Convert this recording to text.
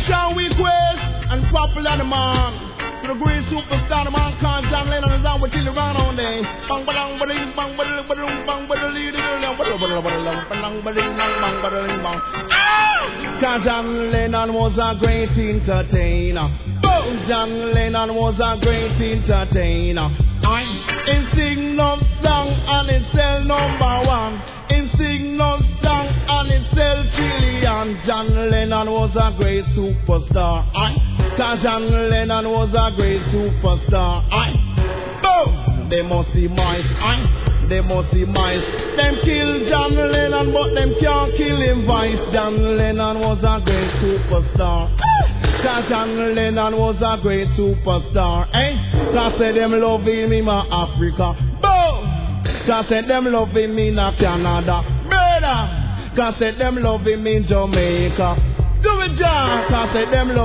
Sean we quest and popular the man. To the great superstar, the man called John Lennon is out with Tilly around on day. Bang badang bading bang badang badang bang badang badang bang. Cause John Lennon was a great entertainer. John Lennon was a great entertainer. He sing no song and he sell #1. He sing no song and he sell trillion. John Lennon was a great superstar. Cause John Lennon was a great superstar. Boom! They must see mice. They must see mice. Them kill John Lennon, but them can't kill him vice. John Lennon was a great superstar. Cause John Lennon was a great superstar. Cause say them loving me in Africa. Boom! Cause say them loving me in Canada. Brother! Cause say them loving me in Jamaica. Do it, John! Cause say them